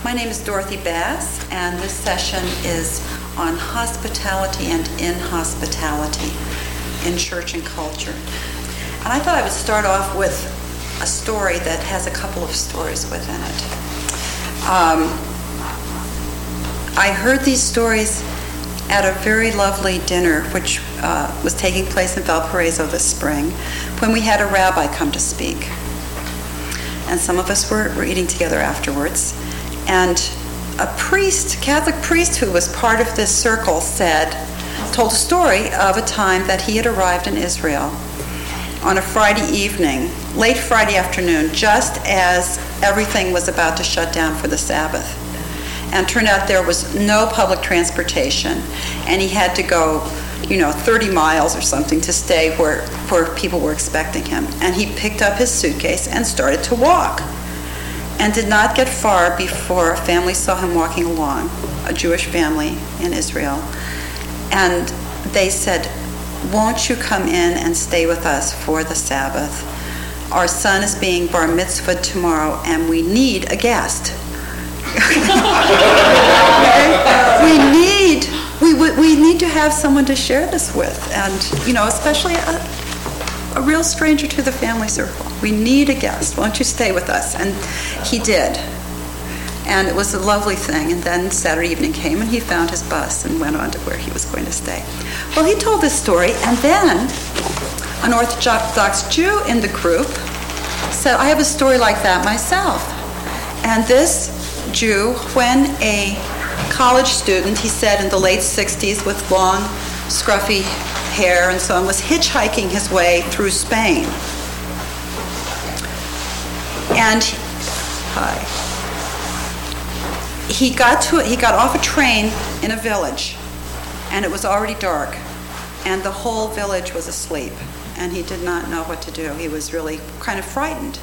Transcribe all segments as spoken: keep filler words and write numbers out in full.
My name is Dorothy Bass, and this session is on hospitality and inhospitality in church and culture. And I thought I would start off with a story that has a couple of stories within it. Um, I heard these stories at a very lovely dinner which uh, was taking place in Valparaiso this spring when we had a rabbi come to speak. And some of us were, were eating together afterwards. And a priest, Catholic priest who was part of this circle said, told a story of a time that he had arrived in Israel on a Friday evening, late Friday afternoon, just as everything was about to shut down for the Sabbath. And it turned out there was no public transportation, and he had to go, you know, thirty miles or something to stay where, where people were expecting him. And he picked up his suitcase and started to walk, and did not get far before a family saw him walking along, a Jewish family in Israel. And they said, "Won't you come in and stay with us for the Sabbath? Our son is being bar mitzvahed tomorrow, and we need a guest." Okay? We need we we need to have someone to share this with, and you know, especially a, a real stranger to the family circle. We need a guest. Won't you stay with us? And he did, and it was a lovely thing. And then Saturday evening came, and he found his bus and went on to where he was going to stay. Well, he told this story, and then an Orthodox Jew in the group said, "I have a story like that myself." And this Jew, when a college student, he said in the late sixties, with long, scruffy hair and so on, was hitchhiking his way through Spain. And hi, he got to he got off a train in a village, and it was already dark, and the whole village was asleep, and he did not know what to do. He was really kind of frightened.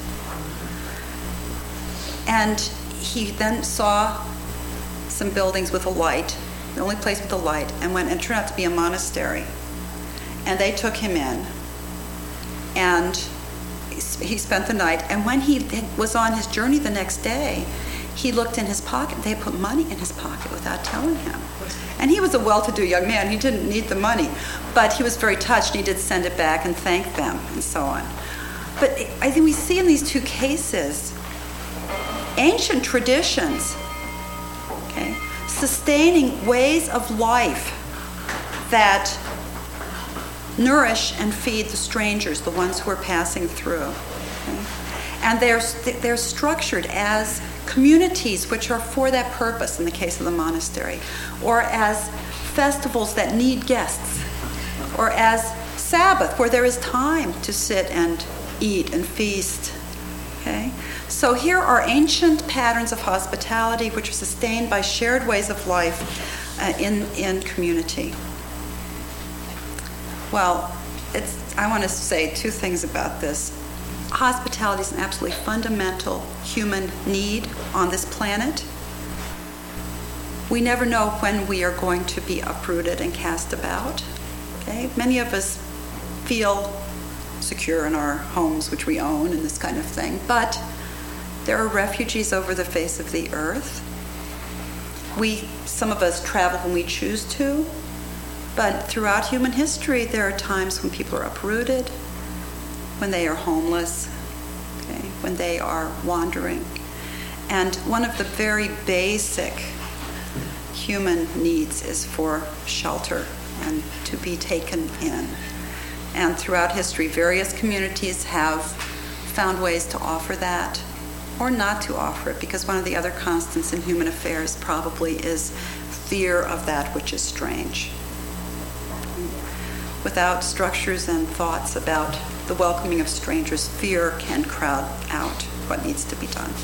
And he then saw some buildings with a light, the only place with a light, and went and turned out to be a monastery. And they took him in, and he spent the night. And when he was on his journey the next day, he looked in his pocket. They put money in his pocket without telling him. And he was a well-to-do young man. He didn't need the money, but he was very touched. He did send it back and thank them and so on. But I think we see in these two cases ancient traditions, okay, sustaining ways of life that nourish and feed the strangers, the ones who are passing through. Okay? And they're, they're structured as communities which are for that purpose in the case of the monastery, or as festivals that need guests, or as Sabbath where there is time to sit and eat and feast. Okay? So here are ancient patterns of hospitality which are sustained by shared ways of life uh, in, in community. Well, it's, I want to say two things about this. Hospitality is an absolutely fundamental human need on this planet. We never know when we are going to be uprooted and cast about. Okay? Many of us feel secure in our homes, which we own, and this kind of thing. But there are refugees over the face of the earth. We, some of us travel when we choose to, but throughout human history, there are times when people are uprooted, when they are homeless, okay, when they are wandering. And one of the very basic human needs is for shelter and to be taken in. And throughout history, various communities have found ways to offer that or not to offer it, because one of the other constants in human affairs probably is fear of that which is strange. Without structures and thoughts about the welcoming of strangers, fear can crowd out what needs to be done.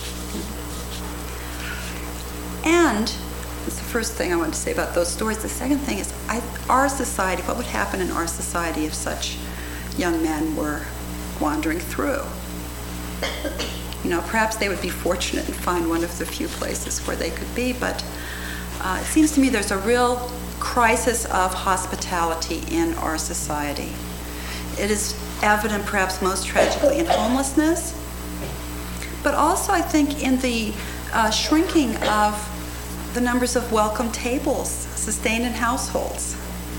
And that's the first thing I want to say about those stories. The second thing is I, our society, what would happen in our society if such young men were wandering through? You know, perhaps they would be fortunate and find one of the few places where they could be, but uh, it seems to me there's a real crisis of hospitality in our society. It is evident perhaps most tragically in homelessness, but also I think in the uh, shrinking of the numbers of welcome tables sustained in households.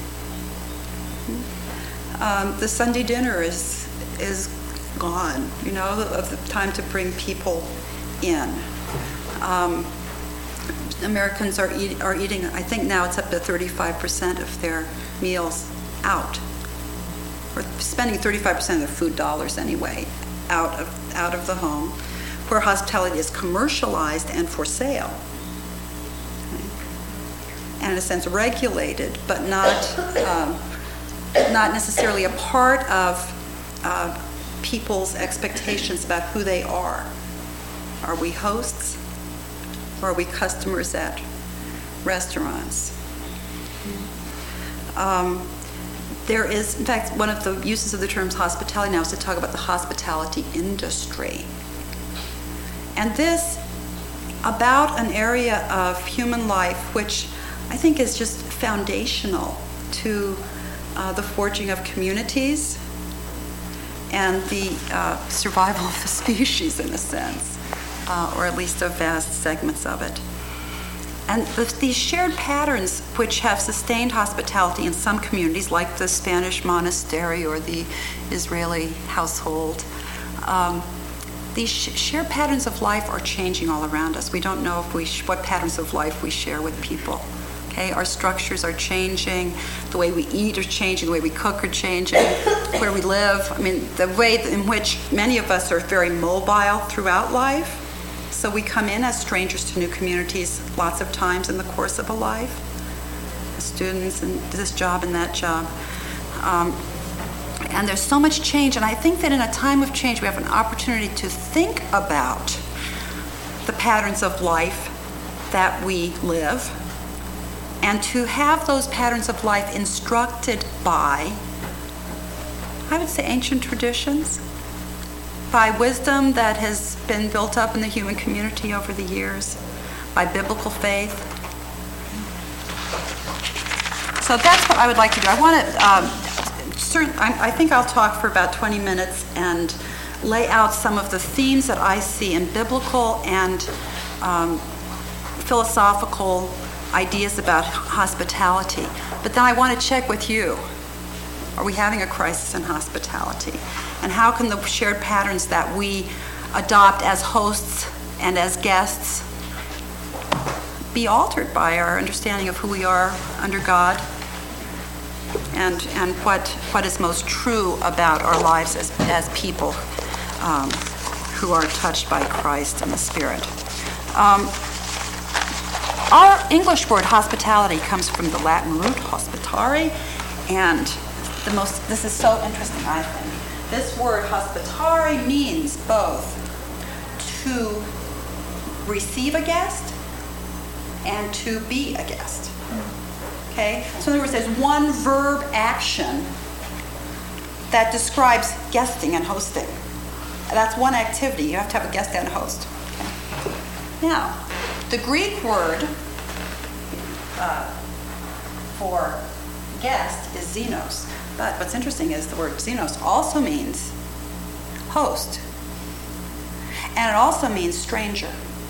Um, the Sunday dinner is is gone, you know, of the time to bring people in. Um, Americans are, eat, are eating, I think now it's up to thirty-five percent of their meals out. Or spending thirty-five percent of their food dollars anyway, out of out of the home, where hospitality is commercialized and for sale. Okay. And in a sense regulated, but not, um, not necessarily a part of uh, people's expectations about who they are. Are we hosts? Or are we customers at restaurants? Um, there is, in fact, one of the uses of the terms hospitality now is to talk about the hospitality industry. And this, about an area of human life which I think is just foundational to uh, the forging of communities and the uh, survival of the species, in a sense. Uh, or at least of vast segments of it. And the, these shared patterns which have sustained hospitality in some communities, like the Spanish monastery or the Israeli household, um, these sh- shared patterns of life are changing all around us. We don't know if we sh- what patterns of life we share with people. Okay, our structures are changing, the way we eat is changing, the way we cook are changing, where we live. I mean, the way in which many of us are very mobile throughout life. So we come in as strangers to new communities lots of times in the course of a life. Students and this job and that job. Um, and there's so much change, and I think that in a time of change we have an opportunity to think about the patterns of life that we live and to have those patterns of life instructed by, I would say, ancient traditions, by wisdom that has been built up in the human community over the years, by biblical faith. So that's what I would like to do. I want to, um, certain, I, I think I'll talk for about twenty minutes and lay out some of the themes that I see in biblical and um, philosophical ideas about hospitality. But then I want to check with you. Are we having a crisis in hospitality? And how can the shared patterns that we adopt as hosts and as guests be altered by our understanding of who we are under God and and what what is most true about our lives as, as people um, who are touched by Christ and the Spirit? Um, our English word hospitality comes from the Latin root hospitare, and the most, this is so interesting, I think. This word hospitare means both to receive a guest and to be a guest. Okay? So in other words, there's one verb action that describes guesting and hosting. That's one activity. You have to have a guest and a host. Okay? Now, the Greek word uh, for guest is xenos. But what's interesting is the word xenos also means host. And it also means stranger.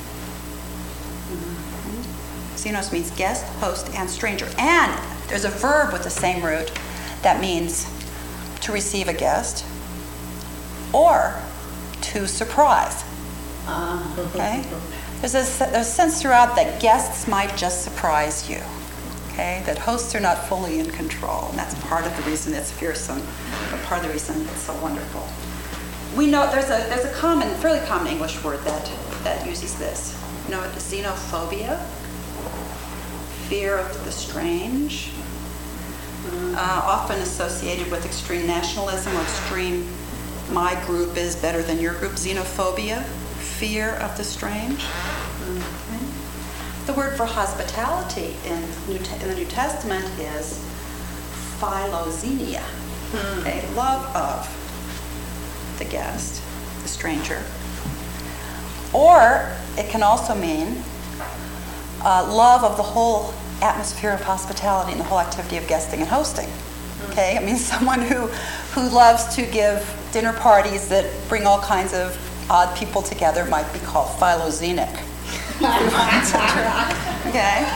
Mm-hmm. Xenos means guest, host, and stranger. And there's a verb with the same root that means to receive a guest or to surprise. Okay? There's a, there's a sense throughout that guests might just surprise you. Okay, that hosts are not fully in control, and that's part of the reason it's fearsome, but part of the reason it's so wonderful. We know there's a there's a common, fairly common English word that that uses this. You know, xenophobia, fear of the strange, uh, often associated with extreme nationalism or extreme, my group is better than your group, xenophobia, fear of the strange. Okay. The word for hospitality in, New Te- in the New Testament is philoxenia, hmm. okay, love of the guest, the stranger. Or it can also mean uh, love of the whole atmosphere of hospitality and the whole activity of guesting and hosting. Okay, I mean someone who who loves to give dinner parties that bring all kinds of odd people together might be called philoxenic. Okay?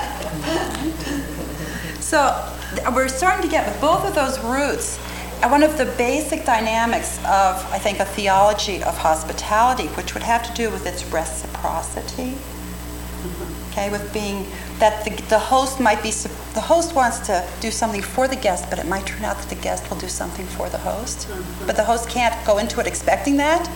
So we're starting to get with both of those roots at one of the basic dynamics of, I think, a theology of hospitality, which would have to do with its reciprocity. Okay, with being that the, the host might be, the host wants to do something for the guest, but it might turn out that the guest will do something for the host. But the host can't go into it expecting that.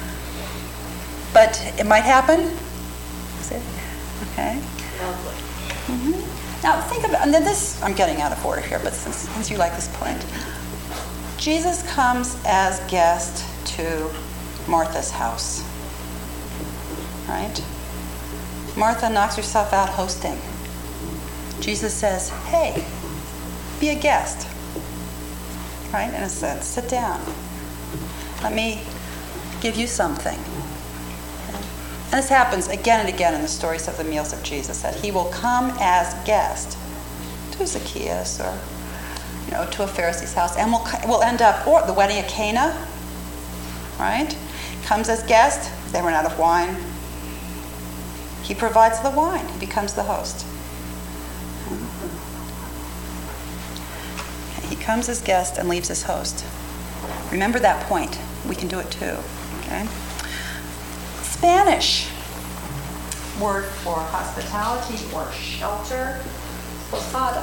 But it might happen. See? Okay. Mm-hmm. Now think about, and then this, I'm getting out of order here, but since, since you like this point. Jesus comes as guest to Martha's house. Right? Martha knocks herself out hosting. Jesus says, hey, be a guest. Right? In a sense, sit down. Let me give you something. And this happens again and again in the stories of the meals of Jesus, that he will come as guest to Zacchaeus or, you know, to a Pharisee's house, and we'll, we'll end up, or the wedding at Cana, right? Comes as guest, they run out of wine. He provides the wine, he becomes the host. He comes as guest and leaves as host. Remember that point. We can do it too, okay? Spanish word for hospitality or shelter, posada.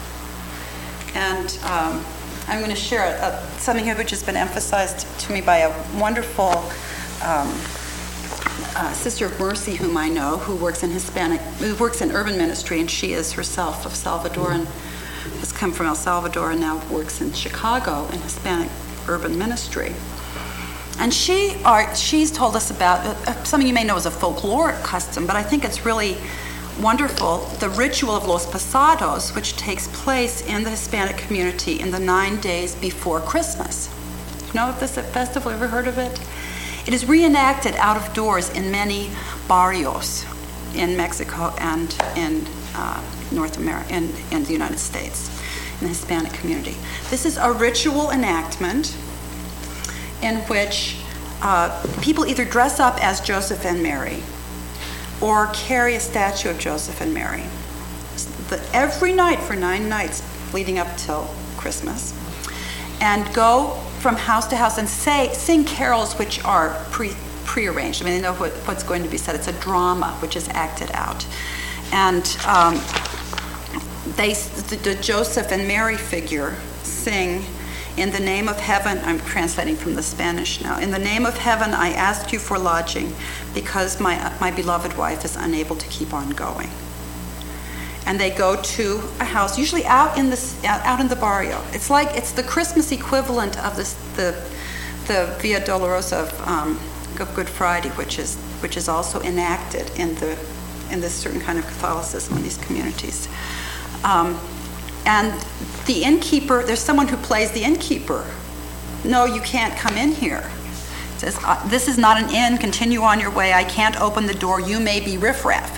And um, I'm going to share a, a, something here which has been emphasized to me by a wonderful um, uh, Sister of Mercy whom I know, who works in Hispanic, who works in urban ministry, and she is herself of Salvadoran, has come from El Salvador and now works in Chicago in Hispanic urban ministry. And she are, she's told us about uh, something you may know as a folkloric custom, but I think it's really wonderful, the ritual of Los Pasados, which takes place in the Hispanic community in the nine days before Christmas. You know of this festival? Ever heard of it? It is reenacted out of doors in many barrios in Mexico and in uh, North America, in, in the United States, in the Hispanic community. This is a ritual enactment in which uh, people either dress up as Joseph and Mary or carry a statue of Joseph and Mary. The, every night for nine nights leading up till Christmas, and go from house to house and say, sing carols which are pre, prearranged. I mean, they know what, what's going to be said. It's a drama which is acted out. And um, they, the, the Joseph and Mary figure sing, in the name of heaven, I'm translating from the Spanish now, in the name of heaven, I ask you for lodging because my, my beloved wife is unable to keep on going. And they go to a house, usually out in the, out in the barrio. It's like, it's the Christmas equivalent of this, the, the Via Dolorosa of, um, of Good Friday, which is, which is also enacted in, the, in this certain kind of Catholicism in these communities. Um, And the innkeeper, there's someone who plays the innkeeper. No, you can't come in here. It says, this is not an inn, continue on your way. I can't open the door, you may be riffraff.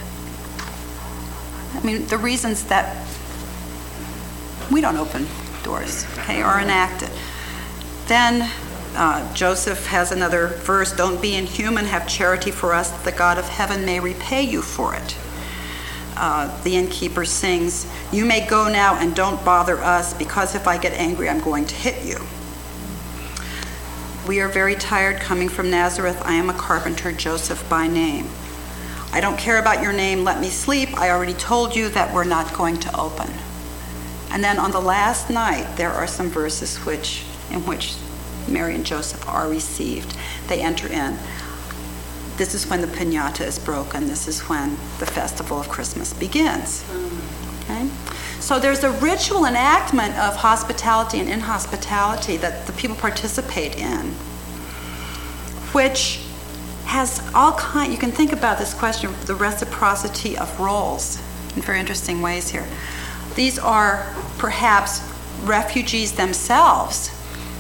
I mean, the reasons that we don't open doors, okay, are enacted. Then uh, Joseph has another verse, don't be inhuman, have charity for us, that the God of heaven may repay you for it. Uh, the innkeeper sings, you may go now and don't bother us, because if I get angry, I'm going to hit you. We are very tired coming from Nazareth. I am a carpenter, Joseph by name. I don't care about your name, let me sleep. I already told you that we're not going to open. And then on the last night, there are some verses which, in which Mary and Joseph are received. They enter in. This is when the piñata is broken. This is when the festival of Christmas begins. Okay? So there's a ritual enactment of hospitality and inhospitality that the people participate in, which has all kind. You can think about this question of the reciprocity of roles in very interesting ways here. These are perhaps refugees themselves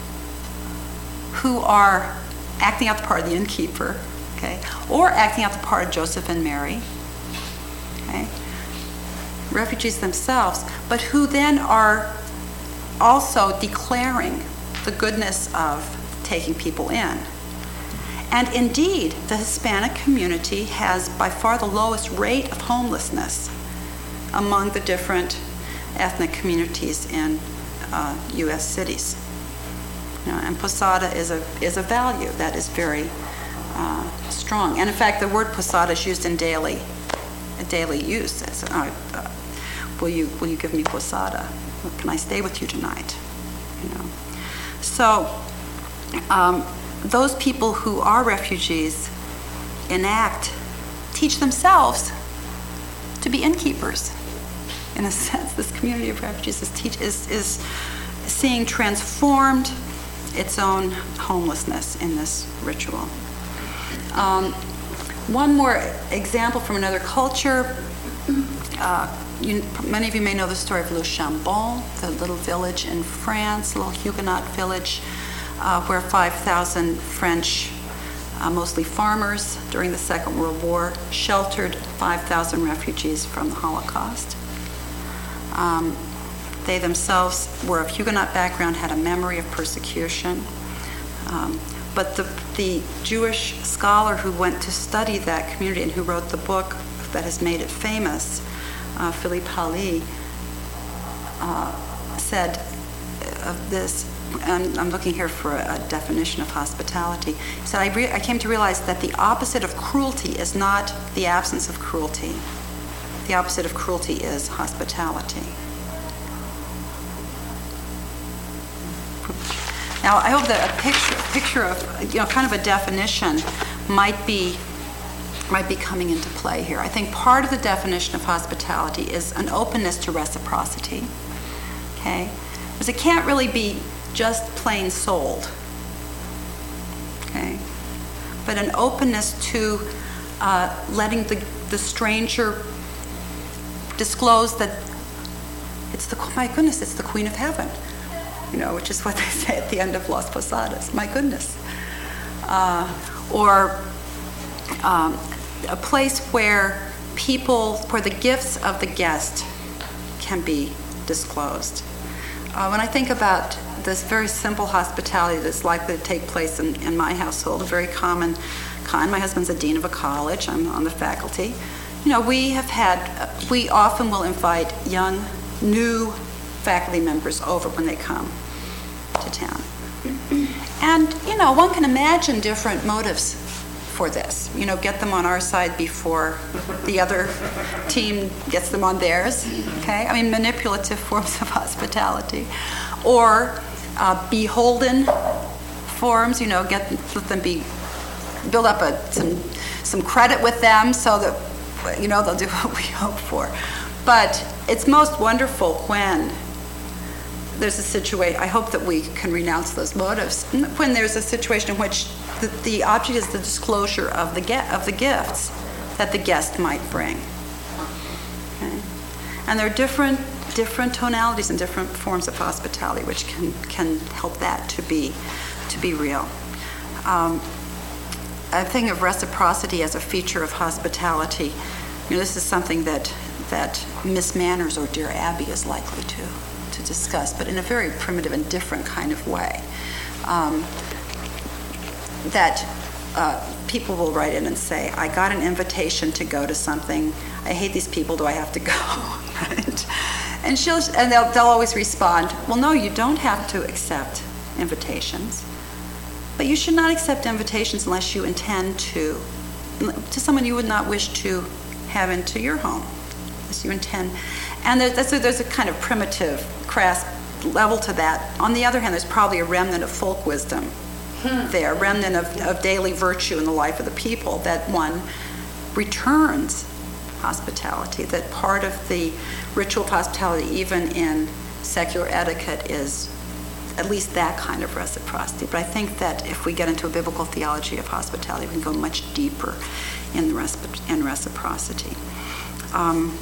who are acting out the part of the innkeeper, okay, or acting out the part of Joseph and Mary, okay, refugees themselves, but who then are also declaring the goodness of taking people in. And indeed, the Hispanic community has by far the lowest rate of homelessness among the different ethnic communities in uh, U S cities. You know, and posada is a, is a value that is very uh, strong. And in fact, the word posada is used in daily, daily use. It's, uh, uh, will you, will you give me posada? Can I stay with you tonight? You know. So um, those people who are refugees enact, teach themselves to be innkeepers. In a sense, this community of refugees is, teach, is, is seeing transformed its own homelessness in this ritual. Um, one more example from another culture. Uh, you, many of you may know the story of Le Chambon, the little village in France, a little Huguenot village, uh, where five thousand French, uh, mostly farmers, during the Second World War, sheltered five thousand refugees from the Holocaust. Um, they themselves were of Huguenot background, had a memory of persecution. Um, but the, the Jewish scholar who went to study that community and who wrote the book that has made it famous, uh, Philippe Hallie, uh, said of this, and I'm looking here for a, a definition of hospitality. He said, I, re- I came to realize that the opposite of cruelty is not the absence of cruelty. The opposite of cruelty is hospitality. Now, I hope that a picture, a picture of, you know, kind of a definition might be, might be coming into play here. I think part of the definition of hospitality is an openness to reciprocity, okay? Because it can't really be just plain sold, okay? But an openness to uh, letting the, the stranger disclose that it's the, my goodness, it's the Queen of Heaven, you know, which is what they say at the end of Las Posadas, my goodness. Uh, or um, a place where people, where the gifts of the guest can be disclosed. Uh, when I think about this very simple hospitality that's likely to take place in, in my household, a very common kind, my husband's a dean of a college, I'm on the faculty. You know, we have had, we often will invite young, new faculty members over when they come to town. And, you know, one can imagine different motives for this. You know, get them on our side before the other team gets them on theirs, okay? I mean, manipulative forms of hospitality. Or uh, beholden forms, you know, get let them be, build up a, some, some credit with them so that, you know, they'll do what we hope for. But it's most wonderful when there's a situation, I hope that we can renounce those motives, when there's a situation in which the, the object is the disclosure of the get, of the gifts that the guest might bring. Okay? And there are different different tonalities and different forms of hospitality which can, can help that to be, to be real. Um, I think of reciprocity as a feature of hospitality. You know, this is something that that Miss Manners or Dear Abby is likely to, to discuss, but in a very primitive and different kind of way. Um, that uh, people will write in and say, I got an invitation to go to something. I hate these people. Do I have to go? Right? And she'll and they'll they'll always respond, well, no, you don't have to accept invitations. But you should not accept invitations unless you intend to, to someone you would not wish to have into your home, unless you intend. And there, that's a, there's a kind of primitive, crass level to that. On the other hand, there's probably a remnant of folk wisdom hmm. there, a remnant of, of daily virtue in the life of the people, that one returns hospitality, that part of the ritual of hospitality, even in secular etiquette, is at least that kind of reciprocity. But I think that if we get into a biblical theology of hospitality, we can go much deeper in, the resp- in reciprocity. Um,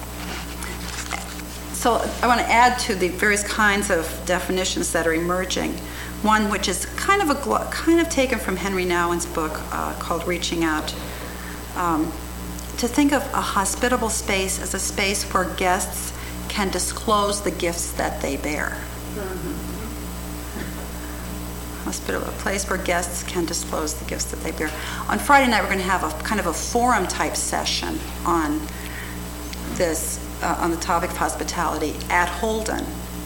so I want to add to the various kinds of definitions that are emerging, one which is kind of a glo- kind of taken from Henry Nouwen's book uh, called Reaching Out. Um, to think of a hospitable space as a space where guests can disclose the gifts that they bear. Mm-hmm. hospitable, a place where guests can disclose the gifts that they bear. On Friday night, we're going to have a kind of a forum-type session on this, uh, on the topic of hospitality at Holden,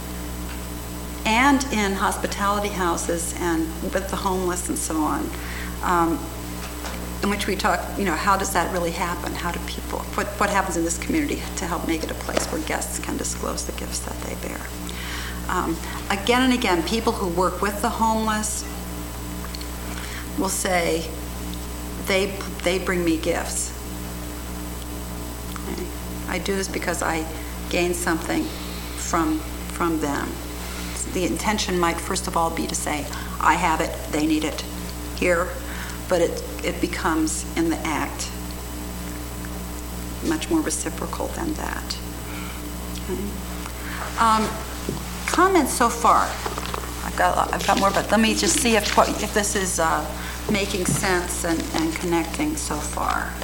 and in hospitality houses and with the homeless and so on, um, in which we talk, you know, how does that really happen? How do people, what, what happens in this community to help make it a place where guests can disclose the gifts that they bear? Um, again and again, people who work with the homeless will say, they, they bring me gifts. Okay? I do this because I gain something from, from them. The intention might first of all be to say, I have it, they need it here, but it, it becomes in the act much more reciprocal than that. Okay. Um, comments so far? I've got, I've got more, but let me just see if, if this is uh, making sense and, and connecting so far.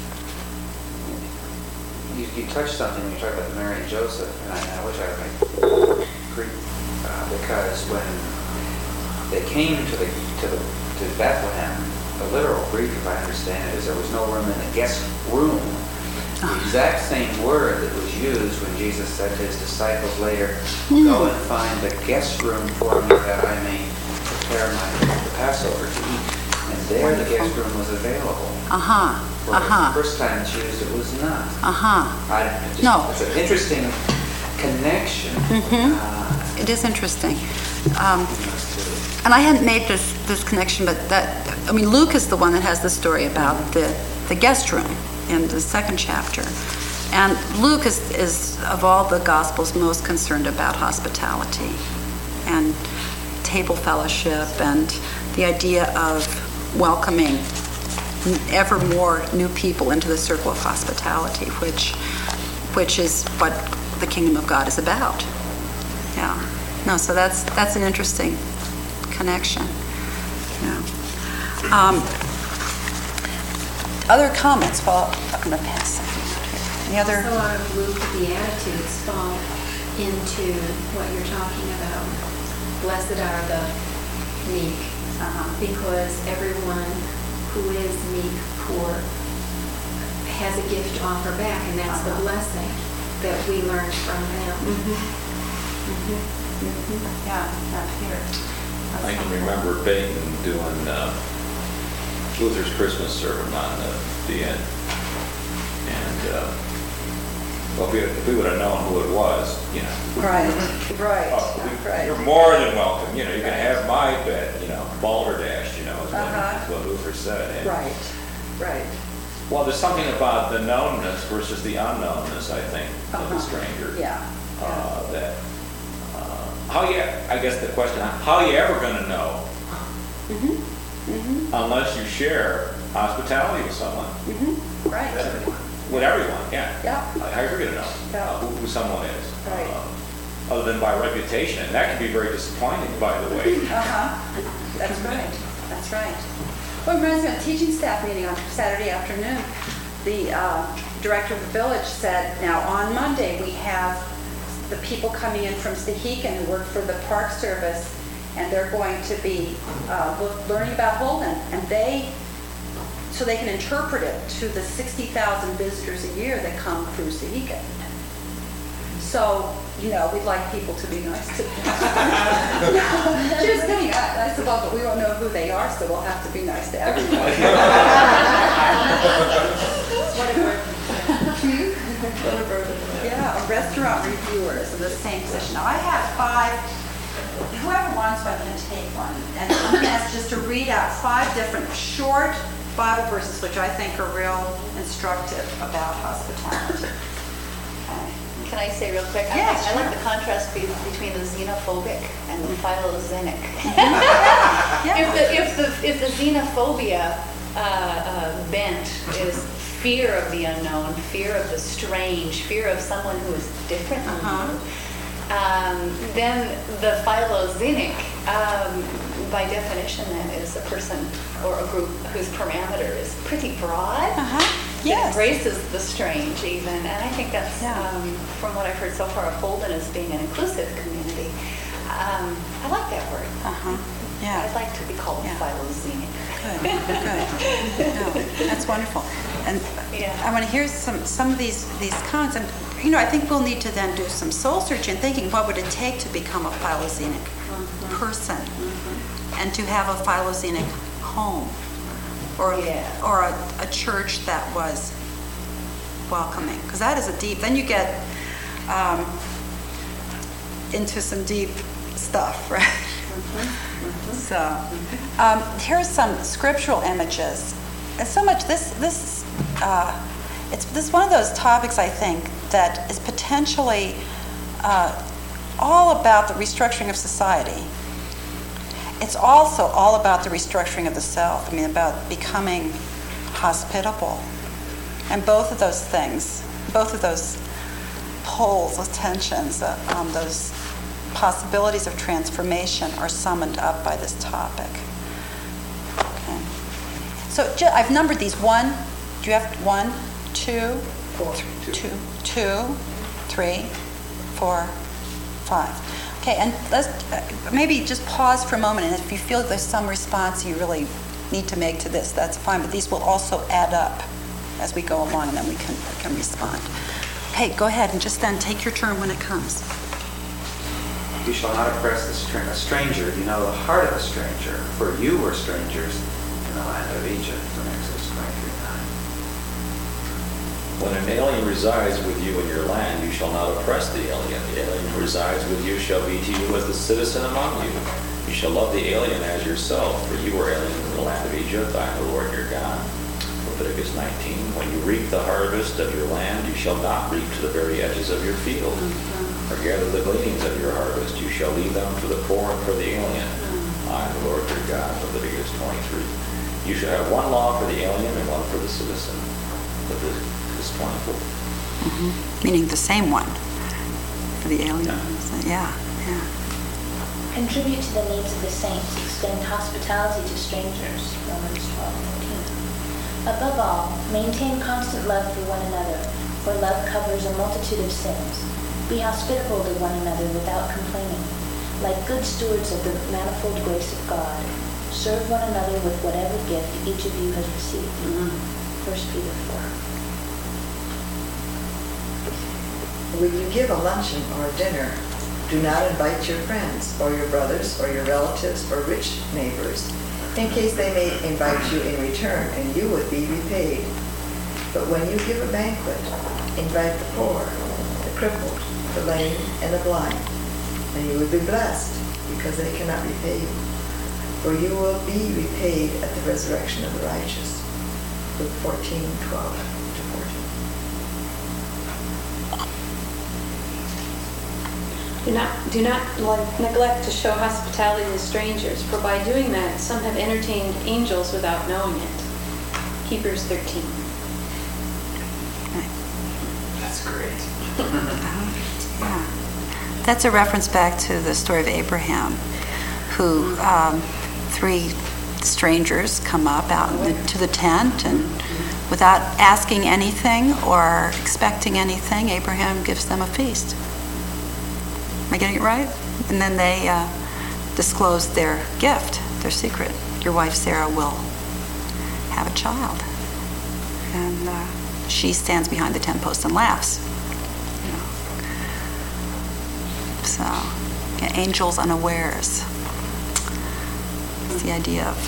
You, you touched something when you talked about Mary and Joseph, and I, I wish I would agree, uh, because when they came to the to the to Bethlehem, the literal Greek, if I understand it, is there was no room in the guest room. The exact same word that was used when Jesus said to his disciples later, "Go and find the guest room for me that I may prepare my the Passover to eat." And there, wonderful. The guest room was available. Uh huh. Uh huh. The first time it's used, it was not. Uh huh. No. It's an interesting connection. Mm-hmm. Uh, it is interesting. Um, and I hadn't made this, this connection, but that, I mean, Luke is the one that has the story about the, the guest room in the second chapter. And Luke is, is, of all the Gospels, most concerned about hospitality and table fellowship and the idea of welcoming ever more new people into the circle of hospitality, which which is what the kingdom of God is about. Yeah. No, so that's that's an interesting connection. Yeah. Um, other comments? Well, I'm going to pass that. Any other? A lot of Luke, the attitudes fall into what you're talking about. Blessed are the meek, uh, because everyone who is meek, poor, has a gift to offer back, and that's uh-huh. the blessing that we learn from them. Mm-hmm. Mm-hmm. Mm-hmm. Yeah, up here. That's I can remember Peyton doing uh, Luther's Christmas sermon on the, the end. And, uh, well, if we, if we would have known who it was, you know. Right, right, oh, we, right. You're more than welcome. You know, you can have my bed, you know, balderdash, you know, is what, uh-huh. is what Luther said. And, right, right. Well, there's something about the knownness versus the unknownness, I think, uh-huh. of the stranger. Yeah. Uh, yeah. That, uh, how you, I guess the question, how are you ever going to know mm-hmm. Mm-hmm. unless you share hospitality with someone? Mm-hmm. Right. That, with everyone, yeah. Yeah. How are you going to know yeah. uh, who, who someone is? Right. Uh, other than by reputation. And that can be very disappointing, by the way. Uh-huh. That's right. That's right. Well, it reminds me of a teaching staff meeting on Saturday afternoon. The uh, director of the village said, now on Monday we have the people coming in from Stehekin who work for the Park Service, and they're going to be uh, learning about Holden, and they, so they can interpret it to the sixty thousand visitors a year that come through Stehekin. So, you know, we'd like people to be nice to them. Just kidding. I, I said, well, but we won't know who they are, so we'll have to be nice to everybody. What a burden. What a burden. Yeah, a restaurant reviewer is in the same position. Now, I have five, whoever wants one can take one. And I'm going to ask just to read out five different short Bible verses, which I think are real instructive about hospitality. Okay. Can I say real quick? Yeah, I, sure. I like the contrast be- between the xenophobic and the philoxenic. Yeah. If the if the if the xenophobia uh, uh, bent is fear of the unknown, fear of the strange, fear of someone who is different than Uh-huh. you, um, then the philoxenic, um, by definition, then is a person or a group whose parameter is pretty broad. Uh-huh. It Yes. embraces the strange even, and I think that's, Yeah. um, from what I've heard so far of Holden as being an inclusive community. Um, I like that word. Uh-huh. Yeah. I'd like to be called Yeah. Philozenic. Good, good. No, that's wonderful. And Yeah. I want to hear some, some of these, these comments. And, you know, I think we'll need to then do some soul searching, thinking what would it take to become a philozenic person and to have a philozenic home or, Yeah. or a, a church that was welcoming. Because that is a deep, then you get um, into some deep stuff, right? So, um, here's some scriptural images. And so much, this, this, uh, it's this is one of those topics, I think, that is potentially uh, all about the restructuring of society. It's also all about the restructuring of the self, I mean, about becoming hospitable. And both of those things, both of those poles, those tensions, uh, um, those possibilities of transformation are summoned up by this topic. Okay. So ju- I've numbered these. One, do you have one, two, Four. two, two, three, four, five. Okay, and let's uh, maybe just pause for a moment, and if you feel there's some response you really need to make to this, that's fine, but these will also add up as we go along, and then we can, can respond. Okay, go ahead, and just then take your turn when it comes. You shall not oppress the str- a stranger. You know the heart of a stranger, for you were strangers in the land of Egypt. From Exodus twenty-three nine. When an alien resides with you in your land, you shall not oppress the alien. The alien who resides with you shall be to you as the citizen among you. You shall love the alien as yourself, for you were aliens in the land of Egypt. I am the Lord your God. Leviticus nineteen. When you reap the harvest of your land, you shall not reap to the very edges of your field. Or gather the gleanings of your harvest. You shall leave them for the poor and for the alien. I am the Lord your God. Leviticus twenty-three. You shall have one law for the alien and one for the citizen. Leviticus twenty-four. Mm-hmm. Meaning the same one for the alien. Yeah. Yeah, yeah. Contribute to the needs of the saints. Extend hospitality to strangers. Romans twelve fourteen. Above all, maintain constant love for one another, for love covers a multitude of sins. Be hospitable to one another without complaining. Like good stewards of the manifold grace of God, serve one another with whatever gift each of you has received. First Peter four. When you give a luncheon or a dinner, do not invite your friends or your brothers or your relatives or rich neighbors, in case they may invite you in return and you would be repaid. But when you give a banquet, invite the poor, the crippled, the lame, and the blind, and you will be blessed, because they cannot repay you. For you will be repaid at the resurrection of the righteous. Luke fourteen, twelve to fourteen. Do not, do not like, neglect to show hospitality to strangers, for by doing that, some have entertained angels without knowing it. Hebrews thirteen. That's great. Yeah. That's a reference back to the story of Abraham, who um, three strangers come up out to the tent, and without asking anything or expecting anything, Abraham gives them a feast. Am I getting it right? And then they uh, disclose their gift, their secret. Your wife Sarah will have a child. And uh, she stands behind the tent post and laughs. You know. So, yeah, angels unawares. It's the idea of...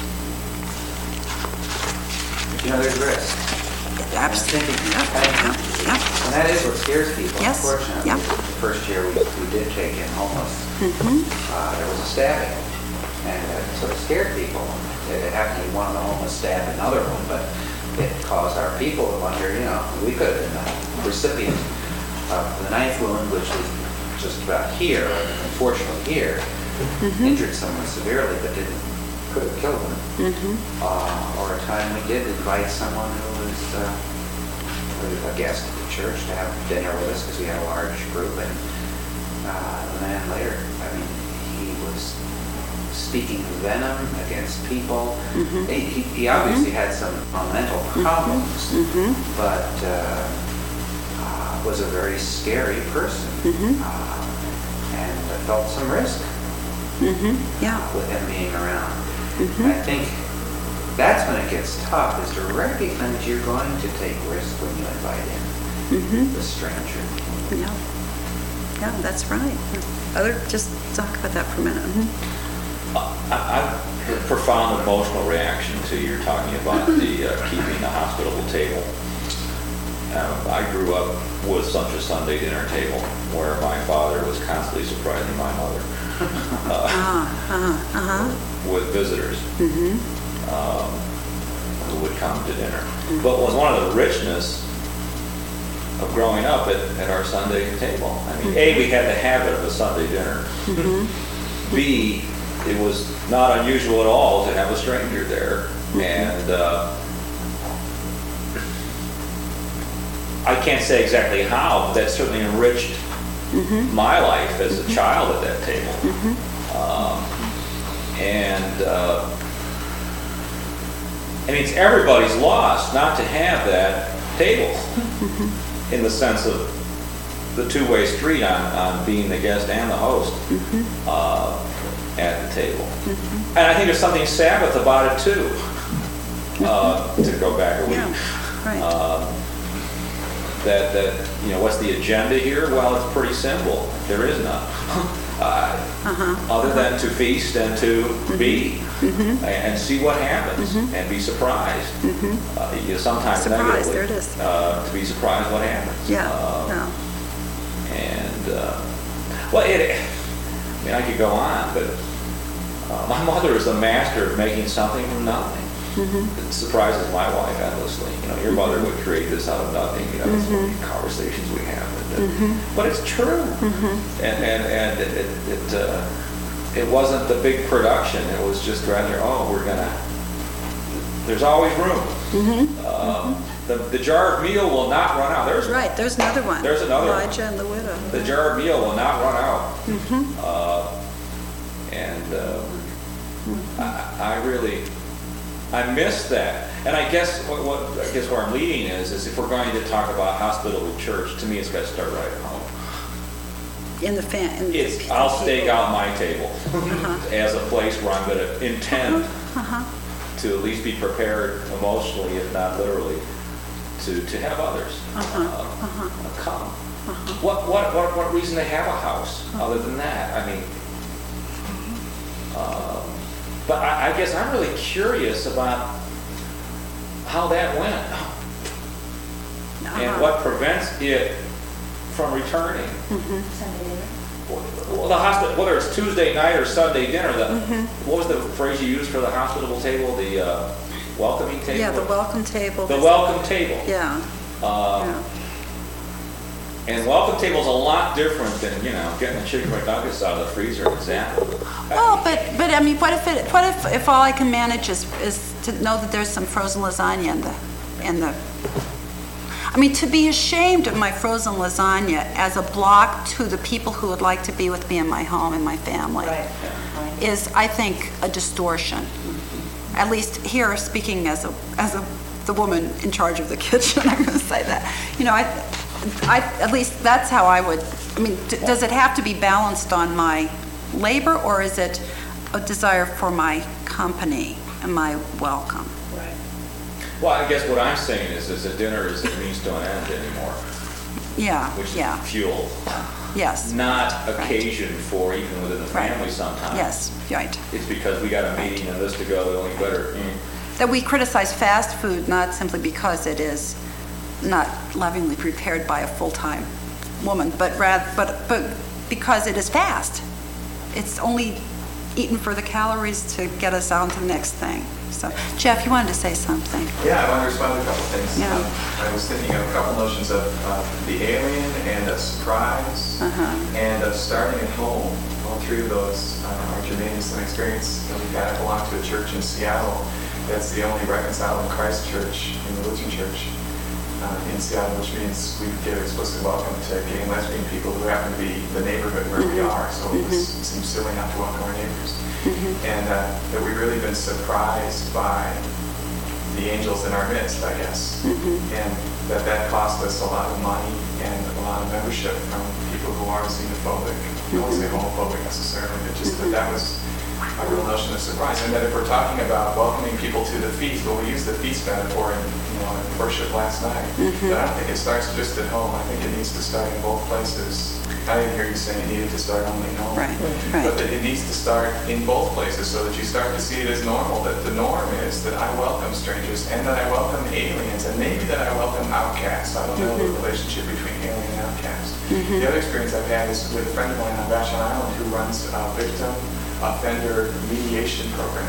You know, there's risk. Absolutely. And Yep, I think- yep, yep. And that is what scares people, Yes, unfortunately. yeah. The first year we, we did take in homeless, Mhm. uh, there was a stabbing, and it sort of scared people. It happened to be one of the homeless stabbed another one, but it caused our people to wonder, you know, we could have been the recipient of the ninth wound, which was just about here, unfortunately here, Mhm. injured someone severely, but didn't, could have killed them. Mhm. Uh, or a time we did invite someone who was uh, a guest at the church to have dinner with us because we had a large group, and uh, the man later, I mean, he was speaking venom against people. Mhm. He, he- he obviously had some uh, mental problems, Mhm. but uh, uh, was a very scary person, Mhm. uh, and I felt some risk. Mm-hmm, yeah. with him being around. Mhm. I think that's when it gets tough, is to recognize you're going to take risks when you invite in Mm-hmm, the stranger. yeah. Yeah, that's right. Other, just talk about that for a minute. Mhm. I I have a profound emotional reaction to your talking about the uh, keeping the hospitable table. Um, I grew up with such a Sunday dinner table where my father was constantly surprising my mother uh, Ah, uh-huh, uh-huh. with visitors Mm-hmm, um, who would come to dinner. But was one of the richness of growing up at, at our Sunday table. I mean, A, we had the habit of a Sunday dinner. mm-hmm, B, it was not unusual at all to have a stranger there. And uh, I can't say exactly how, but that certainly enriched mm-hmm, my life as a child at that table. mm-hmm. Um, and uh, I mean, it's everybody's loss not to have that table in the sense of the two-way street on, on being the guest and the host uh, at the table. And I think there's something Sabbath about it too, uh, to go back a week. Yeah, right. Um, that, that, you know, what's the agenda here? Well, it's pretty simple. There is none. Uh, Uh-huh. Other than to feast and to be and, and see what happens and be surprised. Uh, you sometimes Surprise, negatively, there it is. Uh, to be surprised what happens. Yeah, Uh, yeah. And, uh, well, it, I mean, I could go on, but uh, my mother is the master of making something from nothing. It surprises my wife endlessly. You know, your mother would create this out of nothing. You know, that's one of the conversations we have. And, uh, But it's true. And and and it it it, uh, it wasn't the big production. It was just rather, oh, we're gonna. There's always room. Um, the the jar of meal will not run out. There's Right, there's another one. There's another one. Elijah and the widow. The jar of meal will not run out. Uh, and uh, I, I really, I miss that. And I guess what, what I guess where I'm leading is, is if we're going to talk about hospitable church, to me it's got to start right at home. In the fan. in the It's, people. I'll stake out my table as a place where I'm going to intend Uh-huh. to at least be prepared emotionally, if not literally, to, to have others Uh-huh, uh, uh-huh. come. What, what, what, what reason to have a house other than that? I mean, um, but I, I guess I'm really curious about how that went and Uh-huh. what prevents it from returning. Sunday dinner. Well, the hospital, whether it's Tuesday night or Sunday dinner, the, what was the phrase you used for the hospitable table? The uh, welcoming table? Yeah, the welcome table. The welcome table. Yeah, Uh, yeah. And welcome table's a lot different than, you know, getting the chicken McNuggets out of the freezer and zapping. Well, but, but I mean, what if it, what if, if all I can manage is, is to know that there's some frozen lasagna in the, in the, I mean, to be ashamed of my frozen lasagna as a block to the people who would like to be with me in my home and my family is, I think, a distortion. At least here, speaking as a, as a, the woman in charge of the kitchen, I'm going to say that. You know, I, I, at least that's how I would, I mean, d- does it have to be balanced on my labor, or is it a desire for my company and my welcome? Well, I guess what I'm saying is, is that dinner is a means to an end anymore, Yeah, which is yeah, fuel, yes. not Right. occasion for even within the Right. family sometimes. Yes, right. It's because we got a meeting and this to go, the only better. mm. That we criticize fast food not simply because it is not lovingly prepared by a full-time woman, but rather, but, but because it is fast. It's only eaten for the calories to get us on to the next thing. So, Jeff, you wanted to say something? Yeah, I want to respond to a couple things. Yeah. Um, I was thinking of a couple notions of uh, the alien and a surprise Uh-huh. and of starting at home. All three of those uh, are germane to some experience that we've had. I belong to a church in Seattle that's the only reconciled in Christ church in the Lutheran church uh, in Seattle, which means we give explicit welcome to gay and lesbian people who happen to be the neighborhood where we are. So it, was, it seems silly not to welcome our neighbors. And uh, that we've really been surprised by the angels in our midst, I guess. And that that cost us a lot of money and a lot of membership from people who are xenophobic. I don't say homophobic necessarily, but just that that was a real notion of surprise. And that if we're talking about welcoming people to the feast, well, we used the feast metaphor in, you know, in worship last night. But I don't think it starts just at home. I think it needs to start in both places. I didn't hear you saying it needed to start only at home. Right, right. But that it needs to start in both places so that you start to see it as normal, that the norm is that I welcome strangers and that I welcome aliens and maybe that I welcome outcasts. I don't know the relationship between alien and outcast. The other experience I've had is with a friend of mine on Vashon Island who runs a victim offender mediation program.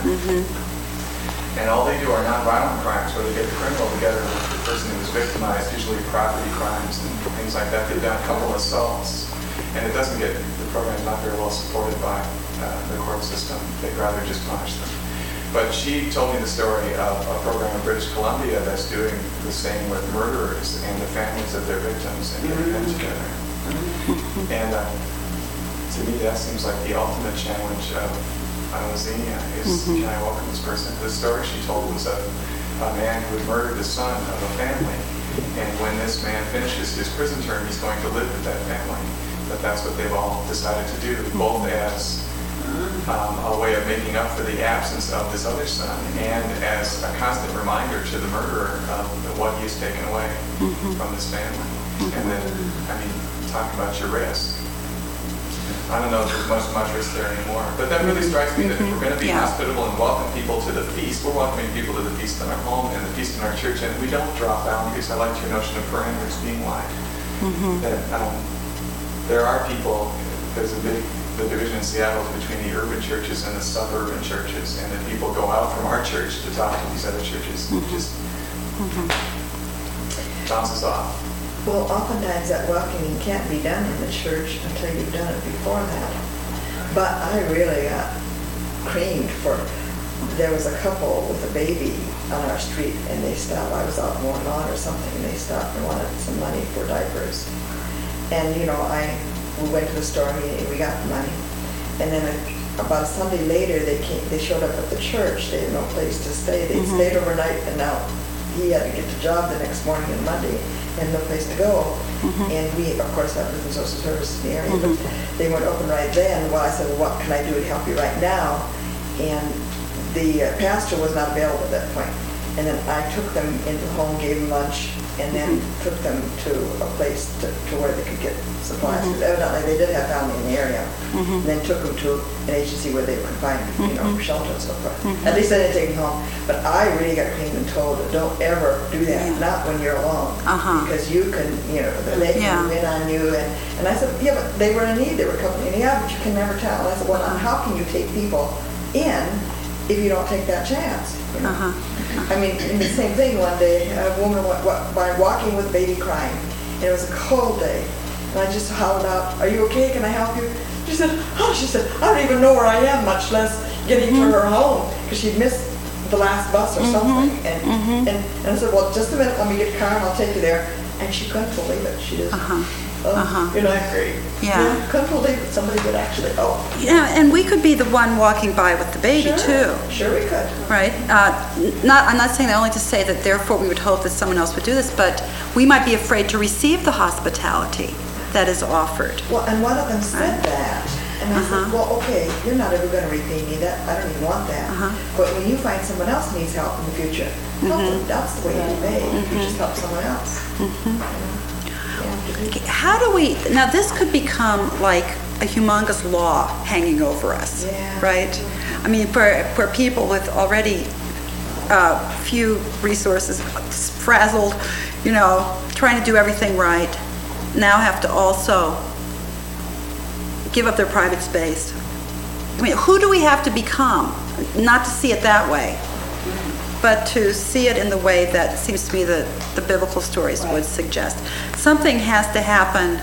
And all they do are nonviolent crimes where they get the criminal together with the person who was victimized, usually property crimes and things like that. They've done a couple of assaults. And it doesn't get, the program's not very well supported by uh, the court system. They'd rather just punish them. But she told me the story of a program in British Columbia that's doing the same with murderers and the families of their victims and getting them together. And uh, to me, that seems like the ultimate challenge of uh, Xenia is, can I welcome this person? The story she told was of a man who had murdered the son of a family. And when this man finishes his prison term, he's going to live with that family. But that's what they've all decided to do, both as um, a way of making up for the absence of this other son and as a constant reminder to the murderer of what he's taken away from this family. And then, I mean, talk about your risk. I don't know if there's much, much risk there anymore. But that really strikes me that if we're going to be Yeah. hospitable and welcome people to the feast, we're welcoming people to the feast in our home and the feast in our church, and we don't drop boundaries. I like your notion of parameters being wide. That, um, there are people, there's a big, the division in Seattle is between the urban churches and the suburban churches, and that people go out from our church to talk to these other churches. It just bounces off. Well, oftentimes that welcoming can't be done in the church until you've done it before that. But I really got creamed for, there was a couple with a baby on our street and they stopped, I was out mowing lawn or something, and they stopped and wanted some money for diapers. And, you know, I, we went to the store and we got the money. And then a, about a Sunday later, they came, they showed up at the church. They had no place to stay. They Mm-hmm. stayed overnight, and now he had to get the job the next morning and Monday, and no place to go. Mm-hmm. And we, of course, have prison social services in the area, but they weren't open right then. Well, I said, well, what can I do to help you right now? And the uh, pastor was not available at that point. And then I took them into the home, gave them lunch, and then took them to a place to, to where they could get supplies. Because evidently they did have family in the area. And then took them to an agency where they could find, you know, shelter and so forth. At least I didn't take them home. But I really got clean and told, don't ever do that, Yeah. not when you're alone. Uh-huh. Because you can, you know, they can Yeah. move in on you. And, and I said, yeah, but they were in need. They were coming in. Yeah, but you can never tell. And I said, well, and how can you take people in if you don't take that chance? You know? Uh-huh. I mean, in the same thing, one day, a woman went wa- by walking with baby crying, and it was a cold day, and I just hollered out, are you okay, can I help you? She said, oh, she said, I don't even know where I am, much less getting to her home, because she'd missed the last bus or something, and, and, and I said, well, just a minute, let me get the car, and I'll take you there, and she couldn't believe it, she just, Uh-huh. oh, Uh-huh. you're not great. Yeah. Couldn't believe that somebody would actually, oh. Yeah, and we could be the one walking by with the baby Sure, too. Sure we could. Right? Uh, not, I'm not saying that only to say that therefore we would hope that someone else would do this, but we might be afraid to receive the hospitality that is offered. Well, and one of them said Right. that. And I Uh-huh. said, well, okay, you're not ever going to repay me that. I don't even want that. Uh-huh. But when you find someone else needs help in the future, help them. That's the way you pay. You just help someone else. You know? You have to do Okay, how do we, now this could become like a humongous law hanging over us, Yeah. right? I mean, for, for people with already uh, few resources, frazzled, you know, trying to do everything right, now have to also give up their private space. I mean, who do we have to become? Not to see it that way, but to see it in the way that seems to me that the biblical stories would suggest. Something has to happen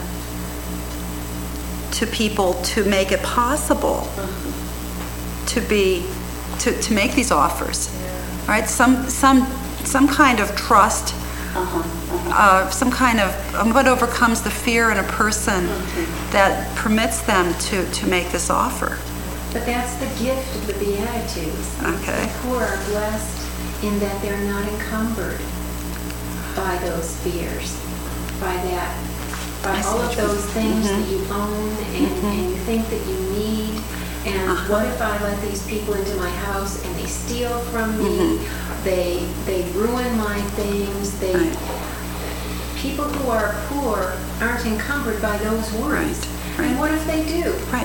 to people to make it possible to be, to, to make these offers, right? Some, some, some kind of trust, uh, some kind of, um, what overcomes the fear in a person that permits them to, to make this offer. But that's the gift of the Beatitudes. Okay. The poor are blessed in that they're not encumbered by those fears, by that, by I see all what of you mean. those things Mhm. that you own and, Mhm. and you think that you need. And Uh-huh. what if I let these people into my house and they steal from me? Mhm. They they ruin my things. They Right. people who are poor aren't encumbered by those worries. Right, right. And what if they do? Right.